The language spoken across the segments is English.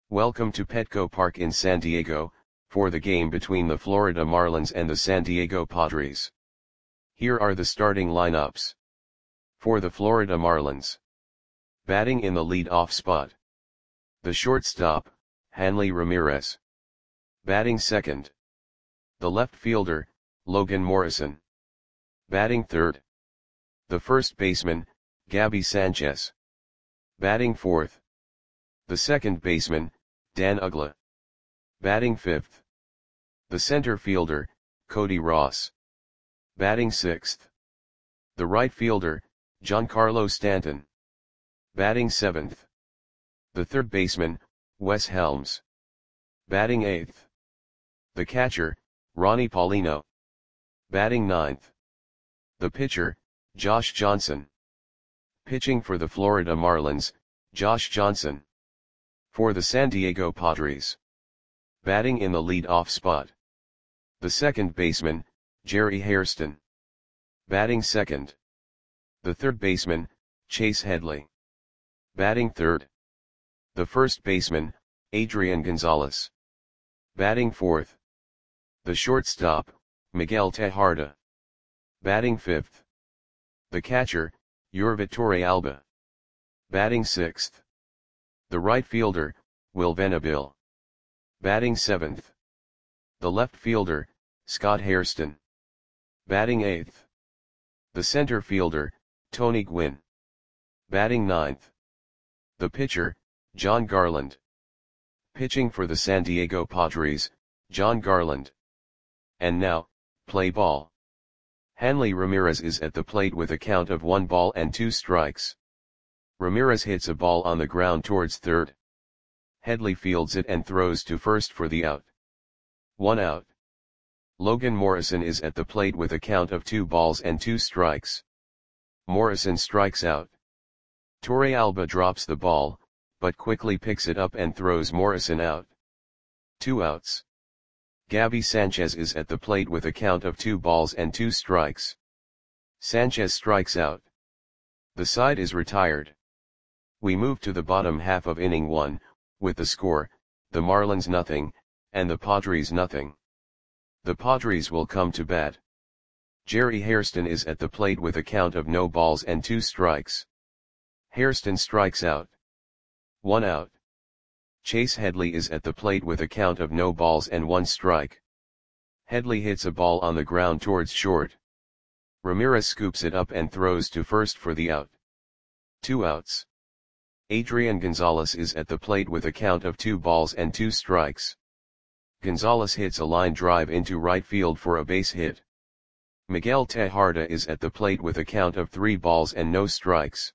Welcome to Petco Park in San Diego, for the game between the Florida Marlins and the San Diego Padres. Here are the starting lineups. For the Florida Marlins. Batting in the lead-off spot. The shortstop, Hanley Ramirez. Batting second. The left fielder, Logan Morrison. Batting third. The first baseman, Gabby Sanchez. Batting fourth. The second baseman, Dan Uggla. Batting fifth. The center fielder, Cody Ross. Batting sixth. The right fielder, Giancarlo Stanton. Batting seventh. The third baseman, Wes Helms. Batting eighth. The catcher, Ronnie Paulino. Batting ninth. The pitcher, Josh Johnson. Pitching for the Florida Marlins, Josh Johnson. For the San Diego Padres. Batting in the lead-off spot. The second baseman, Jerry Hairston. Batting second. The third baseman, Chase Headley. Batting third. The first baseman, Adrian Gonzalez. Batting fourth. The shortstop, Miguel Tejada. Batting fifth. The catcher, Yurvit Torrealba. Batting sixth. The right fielder, Will Venable. Batting seventh. The left fielder, Scott Hairston. Batting eighth. The center fielder, Tony Gwynn. Batting ninth. The pitcher, John Garland. Pitching for the San Diego Padres, John Garland. And now, play ball. Hanley Ramirez is at the plate with a count of 1 ball and 2 strikes. Ramirez hits a ball on the ground towards third. Headley fields it and throws to first for the out. 1 out. Logan Morrison is at the plate with a count of 2 balls and 2 strikes. Morrison strikes out. Torrealba drops the ball, but quickly picks it up and throws Morrison out. 2 outs. Gabby Sanchez is at the plate with a count of 2 balls and 2 strikes. Sanchez strikes out. The side is retired. We move to the bottom half of inning 1, with the score, the Marlins nothing, and the Padres nothing. The Padres will come to bat. Jerry Hairston is at the plate with a count of no balls and 2 strikes. Hairston strikes out. 1 out. Chase Headley is at the plate with a count of no balls and 1 strike. Headley hits a ball on the ground towards short. Ramirez scoops it up and throws to first for the out. 2 outs. Adrian Gonzalez is at the plate with a count of 2 balls and 2 strikes. Gonzalez hits a line drive into right field for a base hit. Miguel Tejada is at the plate with a count of 3 balls and no strikes.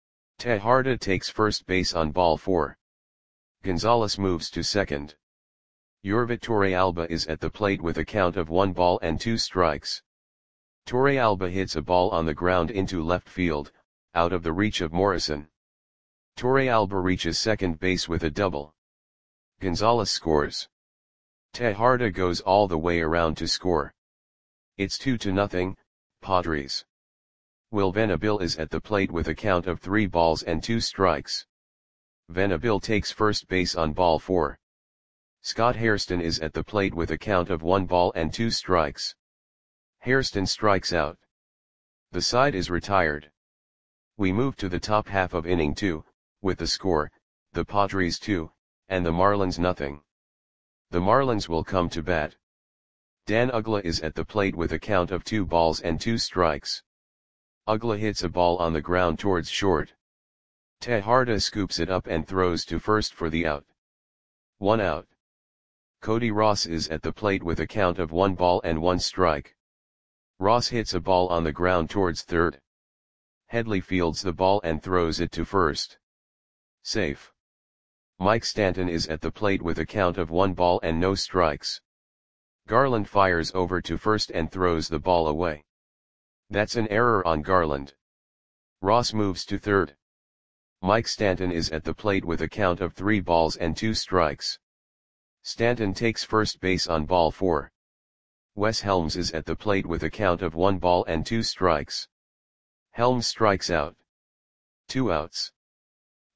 Tejada takes first base on ball 4. Gonzalez moves to second. Yurvit Torrealba is at the plate with a count of 1 ball and 2 strikes. Torrealba hits a ball on the ground into left field, out of the reach of Morrison. Torrealba reaches second base with a double. Gonzalez scores. Tejada goes all the way around to score. It's 2-0, Padres. Will Venable is at the plate with a count of 3 balls and 2 strikes. Venable takes first base on ball 4. Scott Hairston is at the plate with a count of 1 ball and 2 strikes. Hairston strikes out. The side is retired. We move to the top half of inning 2, with the score, the Padres 2, and the Marlins nothing. The Marlins will come to bat. Dan Uggla is at the plate with a count of 2 balls and 2 strikes. Uggla hits a ball on the ground towards short. Tejada scoops it up and throws to first for the out. 1 out. Cody Ross is at the plate with a count of 1 ball and 1 strike. Ross hits a ball on the ground towards third. Headley fields the ball and throws it to first. Safe. Mike Stanton is at the plate with a count of 1 ball and no strikes. Garland fires over to first and throws the ball away. That's an error on Garland. Ross moves to third. Mike Stanton is at the plate with a count of 3 balls and 2 strikes. Stanton takes first base on ball 4. Wes Helms is at the plate with a count of 1 ball and 2 strikes. Helms strikes out. 2 outs.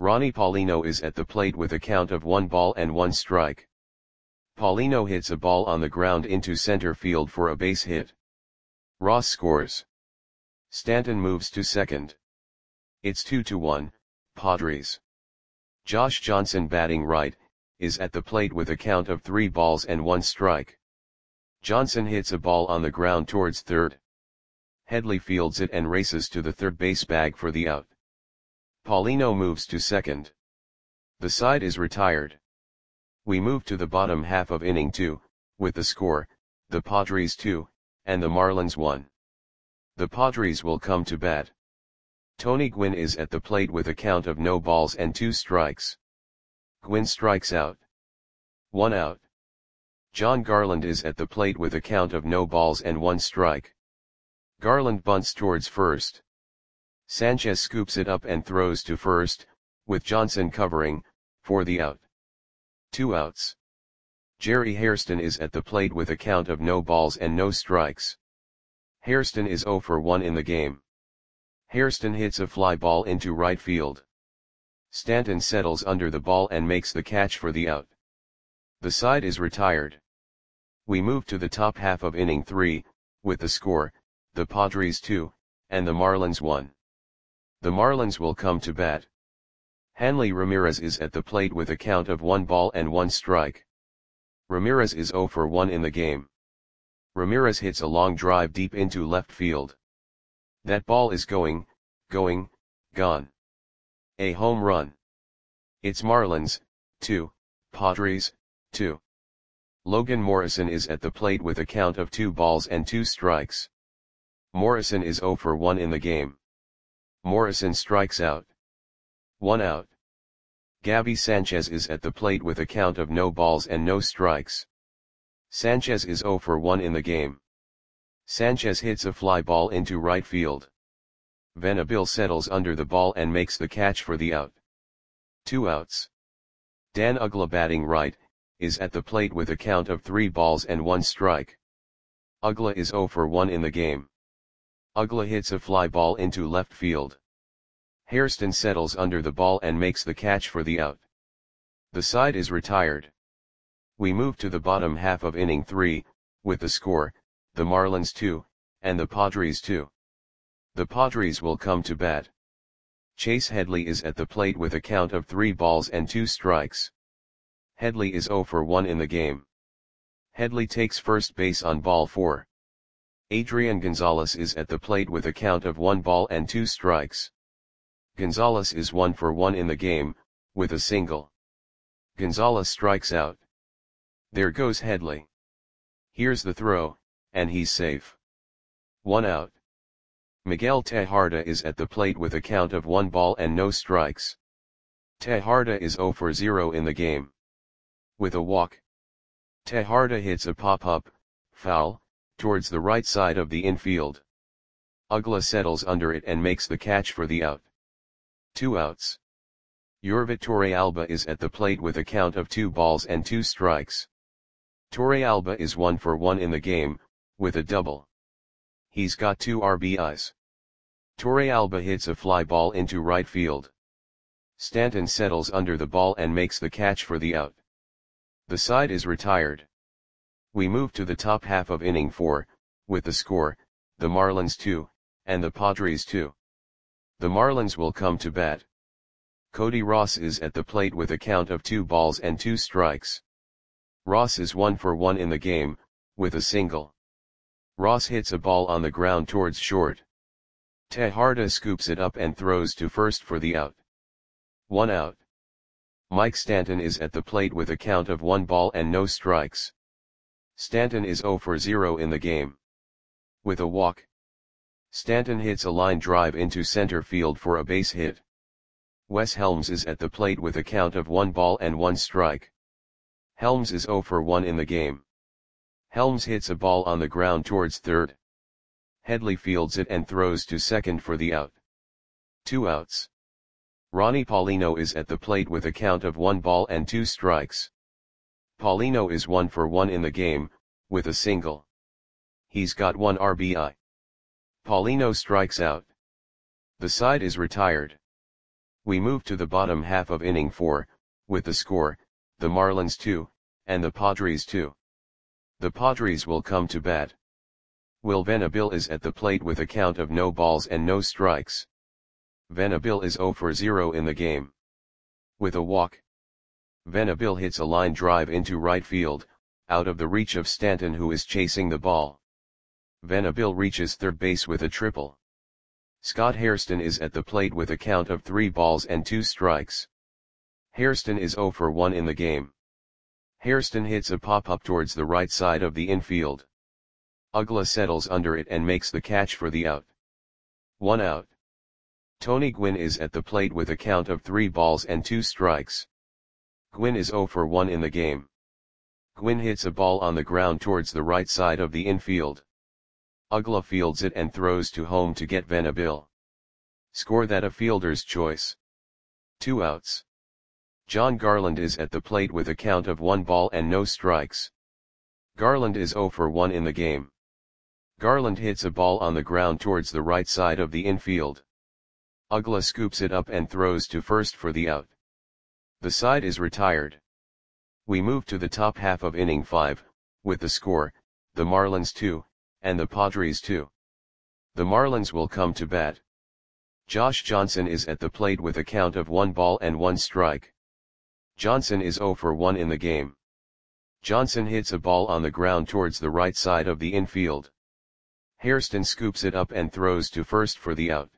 Ronnie Paulino is at the plate with a count of 1 ball and 1 strike. Paulino hits a ball on the ground into center field for a base hit. Ross scores. Stanton moves to second. It's 2-1, Padres. Josh Johnson, batting right, is at the plate with a count of 3 balls and 1 strike. Johnson hits a ball on the ground towards third. Headley fields it and races to the third base bag for the out. Paulino moves to second. The side is retired. We move to the bottom half of inning 2, with the score, the Padres 2, and the Marlins 1. The Padres will come to bat. Tony Gwynn is at the plate with a count of no balls and 2 strikes. Gwynn strikes out. 1 out. John Garland is at the plate with a count of no balls and 1 strike. Garland bunts towards first. Sanchez scoops it up and throws to first, with Johnson covering, for the out. 2 outs. Jerry Hairston is at the plate with a count of no balls and no strikes. Hairston is 0 for 1 in the game. Hairston hits a fly ball into right field. Stanton settles under the ball and makes the catch for the out. The side is retired. We move to the top half of inning 3, with the score, the Padres 2, and the Marlins 1. The Marlins will come to bat. Hanley Ramirez is at the plate with a count of 1 ball and 1 strike. Ramirez is 0 for 1 in the game. Ramirez hits a long drive deep into left field. That ball is gone. A home run. It's Marlins, 2, Padres, 2. Logan Morrison is at the plate with a count of 2 balls and 2 strikes. Morrison is 0 for 1 in the game. Morrison strikes out. 1 out. Gabby Sanchez is at the plate with a count of no balls and no strikes. Sanchez is 0 for 1 in the game. Sanchez hits a fly ball into right field. Venable settles under the ball and makes the catch for the out. 2 outs. Dan Uggla, batting right, is at the plate with a count of 3 balls and 1 strike. Uggla is 0 for 1 in the game. Uggla hits a fly ball into left field. Hairston settles under the ball and makes the catch for the out. The side is retired. We move to the bottom half of inning 3, with the score, the Marlins 2, and the Padres 2. The Padres will come to bat. Chase Headley is at the plate with a count of 3 balls and 2 strikes. Headley is 0 for 1 in the game. Headley takes first base on ball 4. Adrian Gonzalez is at the plate with a count of 1 ball and 2 strikes. Gonzalez is 1 for 1 in the game, with a single. Gonzalez strikes out. There goes Headley. Here's the throw, and he's safe. 1 out. Miguel Tejada is at the plate with a count of 1 ball and no strikes. Tejada is 0 for 0 in the game. With a walk. Tejada hits a pop-up, foul, towards the right side of the infield. Uggla settles under it and makes the catch for the out. 2 outs. Yorvit Torrealba is at the plate with a count of 2 balls and 2 strikes. Torrealba is 1 for 1 in the game, with a double. He's got 2 RBIs. Torrealba hits a fly ball into right field. Stanton settles under the ball and makes the catch for the out. The side is retired. We move to the top half of inning 4, with the score, the Marlins 2, and the Padres 2. The Marlins will come to bat. Cody Ross is at the plate with a count of 2 balls and 2 strikes. Ross is 1 for 1 in the game, with a single. Ross hits a ball on the ground towards short. Tejada scoops it up and throws to first for the out. 1 out. Mike Stanton is at the plate with a count of 1 ball and no strikes. Stanton is 0 for 0 in the game. With a walk. Stanton hits a line drive into center field for a base hit. Wes Helms is at the plate with a count of 1 ball and 1 strike. Helms is 0 for 1 in the game. Helms hits a ball on the ground towards third. Headley fields it and throws to second for the out. 2 outs. Ronnie Paulino is at the plate with a count of 1 ball and 2 strikes. Paulino is 1 for 1 in the game, with a single. He's got 1 RBI. Paulino strikes out. The side is retired. We move to the bottom half of inning 4, with the score, the Marlins 2, and the Padres 2. The Padres will come to bat. Will Venable is at the plate with a count of no balls and no strikes. Venable is 0 for 0 in the game. With a walk. Venable hits a line drive into right field, out of the reach of Stanton, who is chasing the ball. Venable reaches third base with a triple. Scott Hairston is at the plate with a count of 3 balls and 2 strikes. Hairston is 0 for 1 in the game. Hairston hits a pop-up towards the right side of the infield. Uggla settles under it and makes the catch for the out. 1 out. Tony Gwynn is at the plate with a count of 3 balls and 2 strikes. Gwynn is 0 for 1 in the game. Gwynn hits a ball on the ground towards the right side of the infield. Uggla fields it and throws to home to get Venable. Score that a fielder's choice. 2 outs. John Garland is at the plate with a count of 1 ball and no strikes. Garland is 0 for 1 in the game. Garland hits a ball on the ground towards the right side of the infield. Uggla scoops it up and throws to first for the out. The side is retired. We move to the top half of inning 5, with the score, the Marlins 2, and the Padres 2. The Marlins will come to bat. Josh Johnson is at the plate with a count of 1 ball and 1 strike. Johnson is 0 for 1 in the game. Johnson hits a ball on the ground towards the right side of the infield. Hairston scoops it up and throws to first for the out.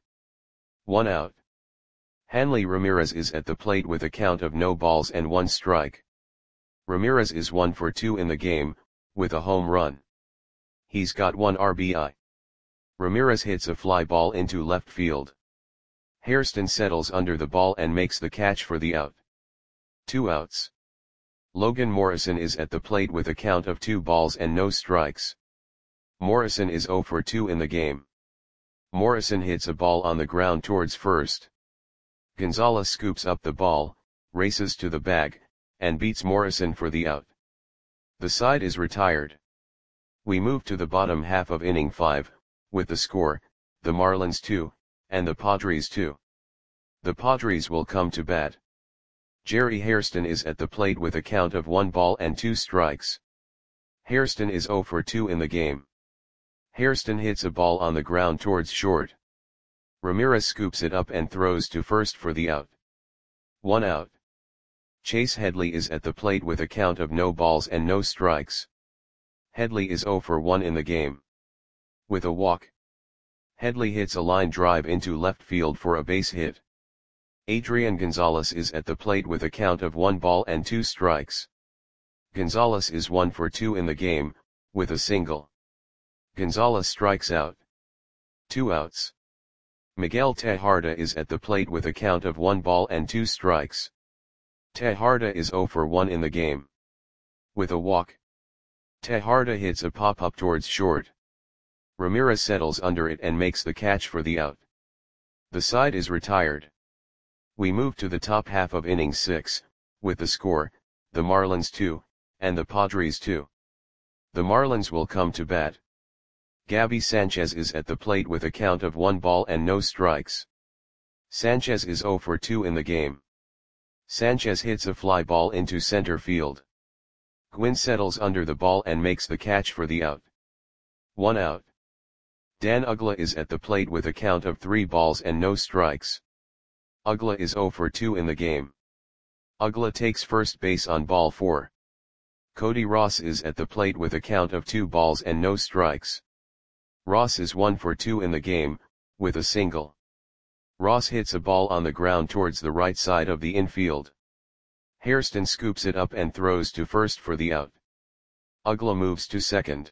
1 out. Hanley Ramirez is at the plate with a count of no balls and 1 strike. Ramirez is 1 for 2 in the game, with a home run. He's got 1 RBI. Ramirez hits a fly ball into left field. Hairston settles under the ball and makes the catch for the out. 2 outs. Logan Morrison is at the plate with a count of 2 balls and no strikes. Morrison is 0 for 2 in the game. Morrison hits a ball on the ground towards first. Gonzalez scoops up the ball, races to the bag, and beats Morrison for the out. The side is retired. We move to the bottom half of inning 5, with the score, the Marlins 2, and the Padres 2. The Padres will come to bat. Jerry Hairston is at the plate with a count of 1 ball and 2 strikes. Hairston is 0 for 2 in the game. Hairston hits a ball on the ground towards short. Ramirez scoops it up and throws to first for the out. 1 out. Chase Headley is at the plate with a count of no balls and no strikes. Headley is 0 for 1 in the game. With a walk. Headley hits a line drive into left field for a base hit. Adrian Gonzalez is at the plate with a count of 1 ball and 2 strikes. Gonzalez is 1 for 2 in the game, with a single. Gonzalez strikes out. 2 outs. Miguel Tejada is at the plate with a count of 1 ball and 2 strikes. Tejada is 0 for 1 in the game. With a walk. Tejada hits a pop-up towards short. Ramirez settles under it and makes the catch for the out. The side is retired. We move to the top half of inning 6, with the score, the Marlins 2, and the Padres 2. The Marlins will come to bat. Gabby Sanchez is at the plate with a count of 1 ball and no strikes. Sanchez is 0 for 2 in the game. Sanchez hits a fly ball into center field. Gwynn settles under the ball and makes the catch for the out. 1 out. Dan Uggla is at the plate with a count of 3 balls and no strikes. Uggla is 0 for 2 in the game. Uggla takes first base on ball 4. Cody Ross is at the plate with a count of 2 balls and no strikes. Ross is 1 for 2 in the game, with a single. Ross hits a ball on the ground towards the right side of the infield. Hairston scoops it up and throws to first for the out. Uggla moves to second.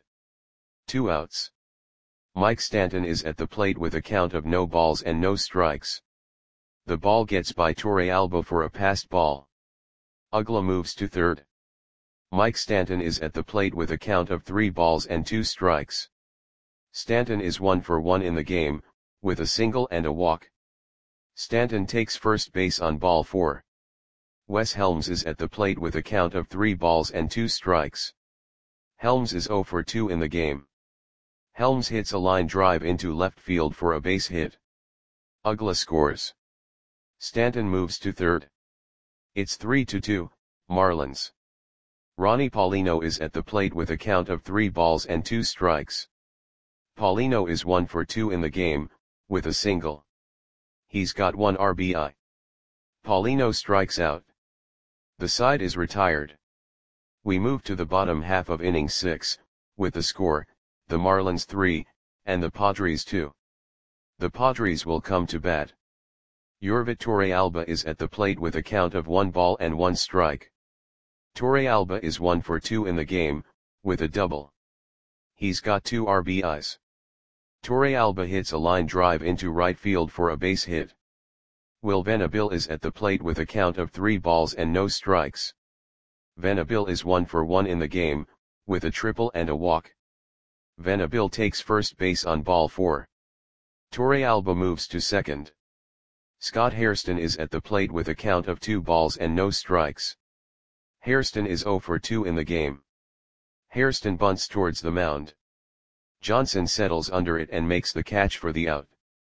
2 outs. Mike Stanton is at the plate with a count of no balls and no strikes. The ball gets by Torre Alba for a passed ball. Uggla moves to third. Mike Stanton is at the plate with a count of 3 balls and 2 strikes. Stanton is 1 for 1 in the game, with a single and a walk. Stanton takes first base on ball 4. Wes Helms is at the plate with a count of 3 balls and 2 strikes. Helms is 0 for 2 in the game. Helms hits a line drive into left field for a base hit. Uggla scores. Stanton moves to third. It's 3-2, Marlins. Ronnie Paulino is at the plate with a count of 3 balls and 2 strikes. Paulino is 1 for 2 in the game, with a single. He's got 1 RBI. Paulino strikes out. The side is retired. We move to the bottom half of inning 6, with the score, the Marlins 3, and the Padres 2. The Padres will come to bat. Yorvit Torrealba is at the plate with a count of 1 ball and 1 strike. Torrealba is 1 for 2 in the game, with a double. He's got 2 RBIs. Torrealba hits a line drive into right field for a base hit. Will Venable is at the plate with a count of 3 balls and no strikes. Venable is 1 for 1 in the game, with a triple and a walk. Venable takes first base on ball 4. Torrealba moves to second. Scott Hairston is at the plate with a count of 2 balls and no strikes. Hairston is 0 for 2 in the game. Hairston bunts towards the mound. Johnson settles under it and makes the catch for the out.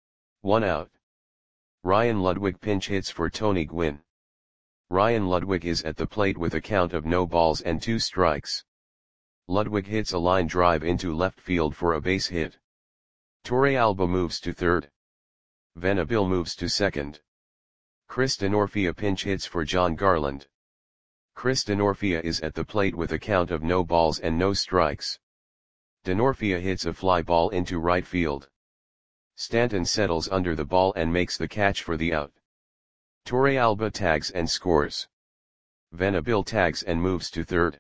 1 out. Ryan Ludwig pinch hits for Tony Gwynn. Ryan Ludwig is at the plate with a count of no balls and 2 strikes. Ludwig hits a line drive into left field for a base hit. Torrealba moves to third. Venable moves to second. Chris Denorfia pinch hits for John Garland. Chris Denorfia is at the plate with a count of no balls and no strikes. Denorfia hits a fly ball into right field. Stanton settles under the ball and makes the catch for the out. Torrealba tags and scores. Venable tags and moves to third.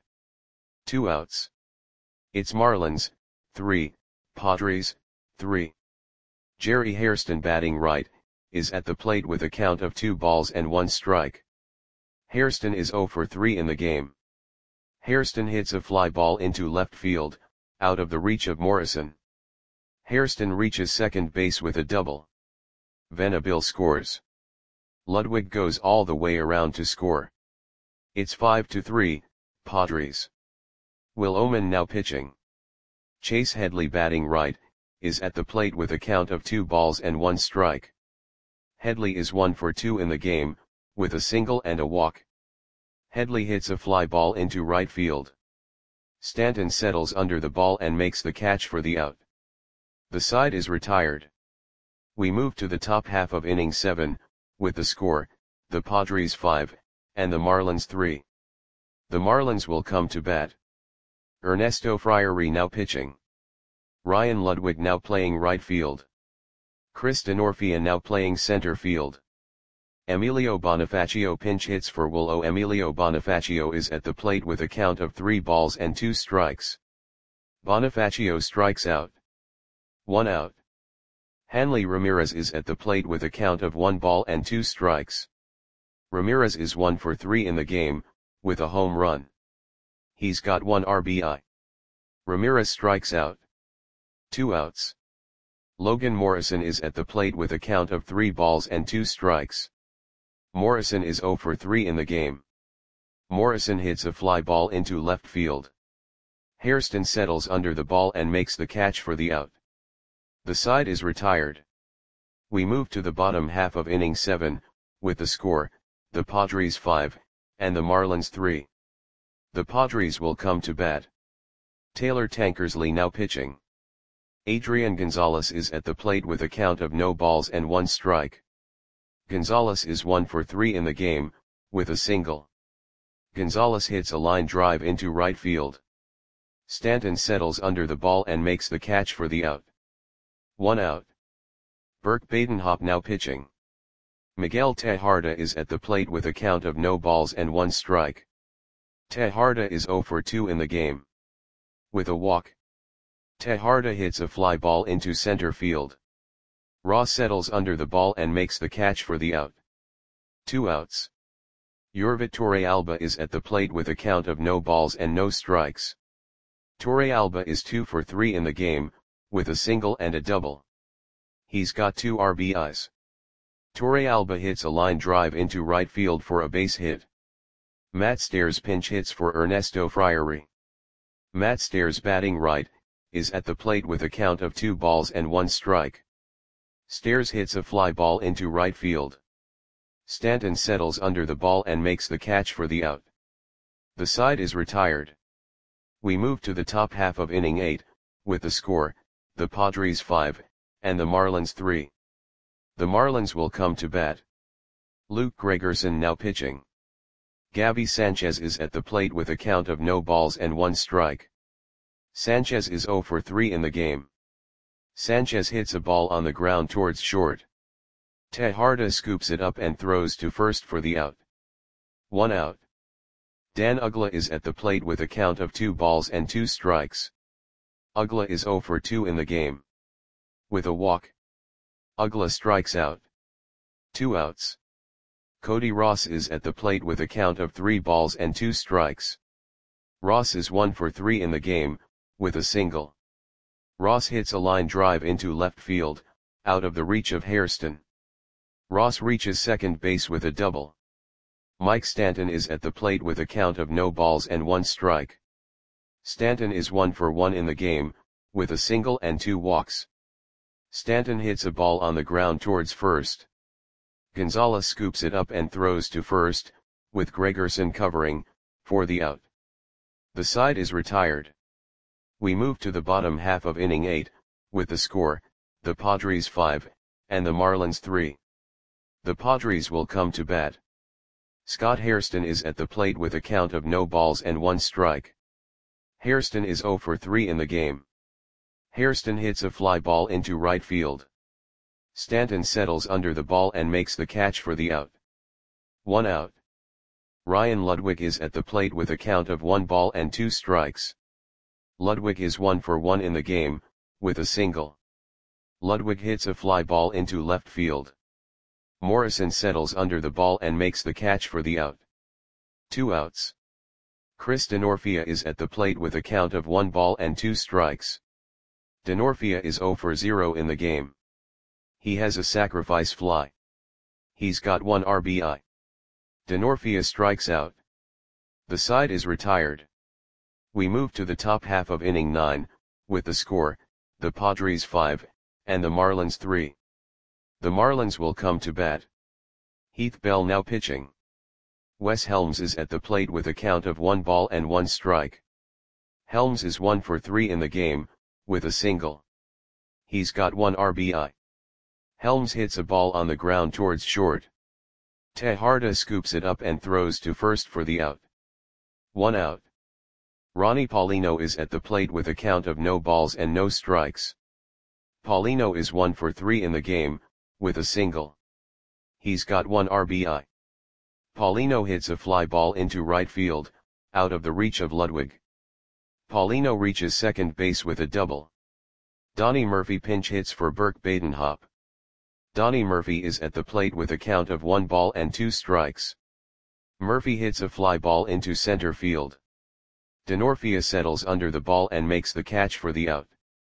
2 outs. It's Marlins, 3, Padres, 3. Jerry Hairston batting right, is at the plate with a count of 2 balls and 1 strike. Hairston is 0 for 3 in the game. Hairston hits a fly ball into left field, out of the reach of Morrison. Hairston reaches second base with a double. Venable scores. Ludwig goes all the way around to score. It's 5-3, Padres. Will Oman now pitching. Chase Headley batting right, is at the plate with a count of 2 balls and 1 strike. Headley is 1 for 2 in the game, with a single and a walk. Headley hits a fly ball into right field. Stanton settles under the ball and makes the catch for the out. The side is retired. We move to the top half of inning 7, with the score, the Padres 5, and the Marlins 3. The Marlins will come to bat. Ernesto Friary now pitching. Ryan Ludwig now playing right field. Chris Denorfia now playing center field. Emilio Bonifacio pinch hits for Will. Emilio Bonifacio is at the plate with a count of 3 balls and 2 strikes. Bonifacio strikes out. 1 out. Hanley Ramirez is at the plate with a count of 1 ball and 2 strikes. Ramirez is 1 for 3 in the game, with a home run. He's got 1 RBI. Ramirez strikes out. 2 outs. Logan Morrison is at the plate with a count of 3 balls and 2 strikes. Morrison is 0 for 3 in the game. Morrison hits a fly ball into left field. Hairston settles under the ball and makes the catch for the out. The side is retired. We move to the bottom half of inning 7, with the score, the Padres 5, and the Marlins 3. The Padres will come to bat. Taylor Tankersley now pitching. Adrian Gonzalez is at the plate with a count of no balls and 1 strike. Gonzalez is 1 for 3 in the game, with a single. Gonzalez hits a line drive into right field. Stanton settles under the ball and makes the catch for the out. 1 out. Burke Badenhop now pitching. Miguel Tejada is at the plate with a count of no balls and 1 strike. Tejada is 0 for 2 in the game. With a walk. Tejada hits a fly ball into center field. Ross settles under the ball and makes the catch for the out. 2 outs. Yorvit Torrealba is at the plate with a count of no balls and no strikes. Torrealba is 2 for 3 in the game, with a single and a double. He's got 2 RBIs. Torrealba hits a line drive into right field for a base hit. Matt Stairs pinch hits for Ernesto Friary. Matt Stairs batting right, is at the plate with a count of 2 balls and 1 strike. Stairs hits a fly ball into right field. Stanton settles under the ball and makes the catch for the out. The side is retired. We move to the top half of inning 8, with the score, the Padres 5, and the Marlins 3. The Marlins will come to bat. Luke Gregerson now pitching. Gabby Sanchez is at the plate with a count of no balls and 1 strike. Sanchez is 0 for 3 in the game. Sanchez hits a ball on the ground towards short. Tejada scoops it up and throws to first for the out. 1 out. Dan Uggla is at the plate with a count of 2 balls and 2 strikes. Uggla is 0 for 2 in the game. With a walk, Uggla strikes out. 2 outs. Cody Ross is at the plate with a count of 3 balls and 2 strikes. Ross is 1 for 3 in the game, with a single. Ross hits a line drive into left field, out of the reach of Hairston. Ross reaches second base with a double. Mike Stanton is at the plate with a count of no balls and 1 strike. Stanton is 1 for 1 in the game, with a single and 2 walks. Stanton hits a ball on the ground towards first. Gonzalez scoops it up and throws to first, with Gregerson covering, for the out. The side is retired. We move to the bottom half of inning 8, with the score, the Padres 5, and the Marlins 3. The Padres will come to bat. Scott Hairston is at the plate with a count of no balls and 1 strike. Hairston is 0 for 3 in the game. Hairston hits a fly ball into right field. Stanton settles under the ball and makes the catch for the out. 1 out. Ryan Ludwig is at the plate with a count of 1 ball and 2 strikes. Ludwig is 1 for 1 in the game, with a single. Ludwig hits a fly ball into left field. Morrison settles under the ball and makes the catch for the out. 2 outs. Chris Denorfia is at the plate with a count of 1 ball and 2 strikes. Denorfia is 0 for 0 in the game. He has a sacrifice fly. He's got 1 RBI. Denorfia strikes out. The side is retired. We move to the top half of inning 9, with the score, the Padres 5, and the Marlins 3. The Marlins will come to bat. Heath Bell now pitching. Wes Helms is at the plate with a count of 1 ball and 1 strike. Helms is 1 for 3 in the game, with a single. He's got 1 RBI. Helms hits a ball on the ground towards short. Tejada scoops it up and throws to first for the out. 1 out. Ronnie Paulino is at the plate with a count of no balls and no strikes. Paulino is 1 for 3 in the game, with a single. He's got 1 RBI. Paulino hits a fly ball into right field, out of the reach of Ludwig. Paulino reaches second base with a double. Donnie Murphy pinch hits for Burke Badenhop. Donnie Murphy is at the plate with a count of 1 ball and 2 strikes. Murphy hits a fly ball into center field. Denorfia settles under the ball and makes the catch for the out.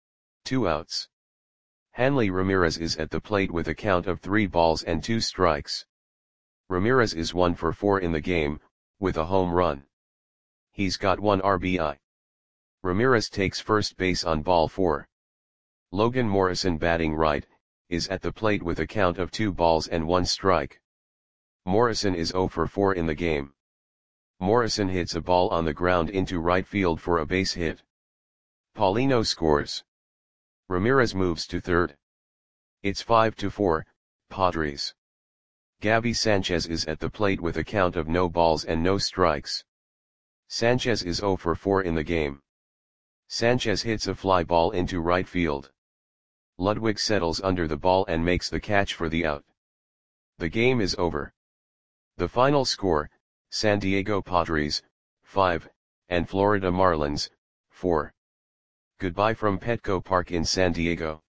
2 outs. Hanley Ramirez is at the plate with a count of 3 balls and 2 strikes. Ramirez is 1 for 4 in the game, with a home run. He's got 1 RBI. Ramirez takes first base on ball 4. Logan Morrison batting right, is at the plate with a count of 2 balls and 1 strike. Morrison is 0 for 4 in the game. Morrison hits a ball on the ground into right field for a base hit. Paulino scores. Ramirez moves to third. It's 5-4, Padres. Gabby Sanchez is at the plate with a count of no balls and no strikes. Sanchez is 0 for 4 in the game. Sanchez hits a fly ball into right field. Ludwig settles under the ball and makes the catch for the out. The game is over. The final score, San Diego Padres, 5, and Florida Marlins, 4. Goodbye from Petco Park in San Diego.